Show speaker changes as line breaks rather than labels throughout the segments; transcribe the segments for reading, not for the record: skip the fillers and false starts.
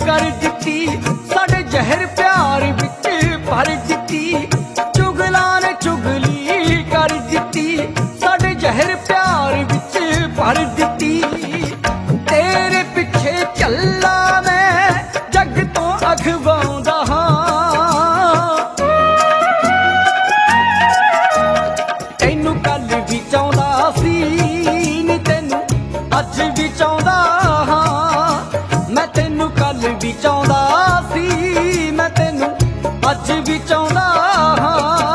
कर दिती, साडे जहर प्यार विच भर दिती। चुगलां ने चुगली कर दिती, साडे जहर प्यार विच भर दिती। तेरे पिछे चला मैं जग तो अखवाउंदा हां, तैनू कल भी चाहुंदा सी नी तैनू अज भी चाहुंदा हां। मैं तैनू कल भी चाहुंदा सी, मैं तैनू अज भी चाहुंदा हां।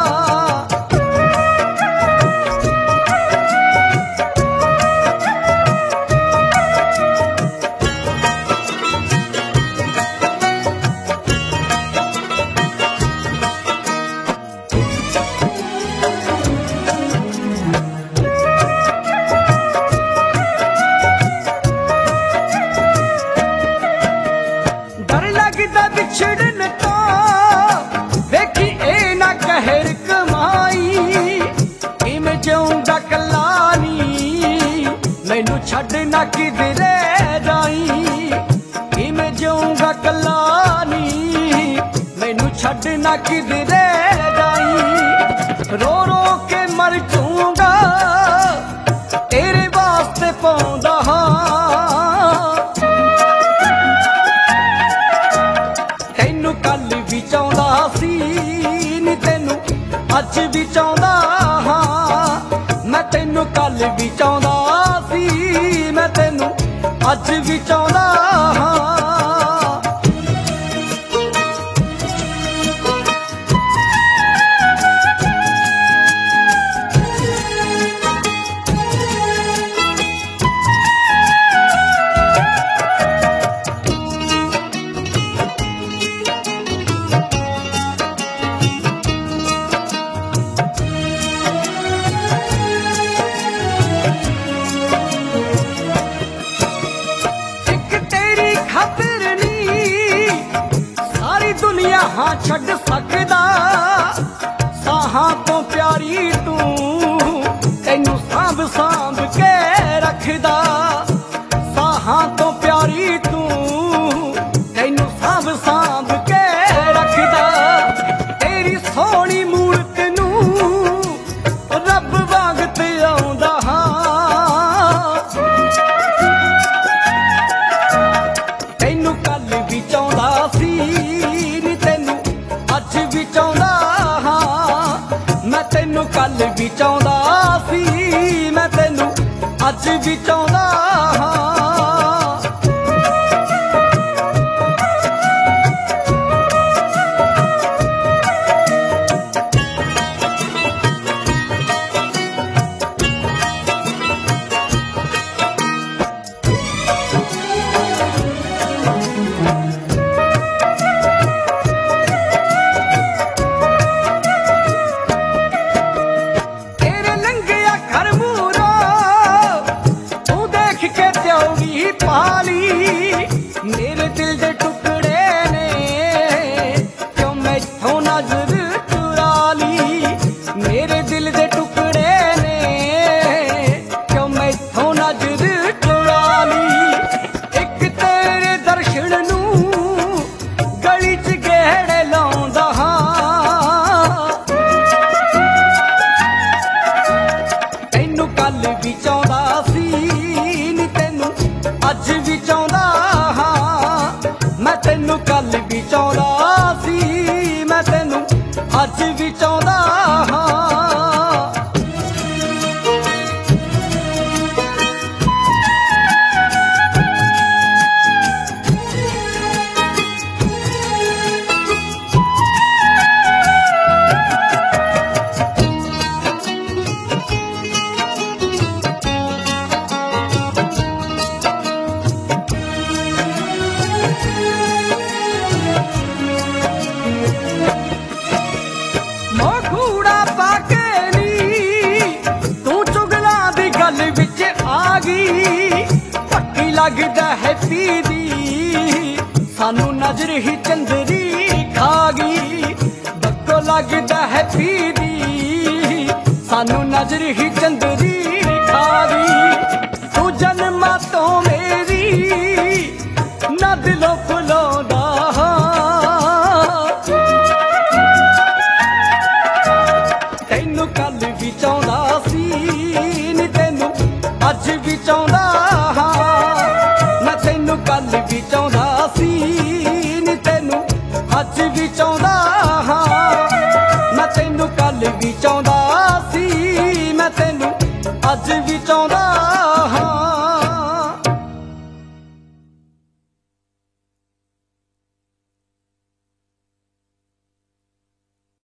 बिछड़न तो देखी ए ना कहर कमाई, इमें जाऊंगा कलानी मैनू छड़ ना किधरे जाई। इमें जाऊंगा कलानी मैनू छड़ ना किधरे जाई। रो रो के मर जाऊंगा तेरे वास्ते पाउंदा हां। कल भी चाहुंदा सी नी तैनू अज भी चाहुंदा हां। मैं तैनू कल भी चाहुंदा सी, मैं तैनू अज भी चाहुंदा हां। हाँ छड़ सकदा साहां तो प्यारी तू, तैनू सांभ सांभ के रखदा। साहां तो प्यारी तू, तैनू सांभ सांभ के रखदा। तेरी सोहनी मूरत नू रब वांग ते आउंदा हां। तैनू कल भी चाहुंदा सी अज भी चाहुंदा हां। मैं तैनू कल भी चाहुंदा सी, मैं तैनू अज भी चाहुंदा हां। मेरे दिल दे टुकड़े ने क्यों मैथों नजर चुरा ली। मेरे दिल दे टुकड़े ने क्यों मैथों नजर चुरा ली। एक तेरे दर्शन नू गली च गेड़े लाउंदा हां। तैनू कल भी चाहुंदा सी नी तैनू अज भी चाहुंदा। मैं तैनू कल भी चाहुंदा सी, मैं तैनू अज भी चाहुंदा हां। लगदा है पीदी सानू नजर ही चंदरी खा गई। बक्को लगदा है पीदी सानू नजर ही चंदरी खा गई।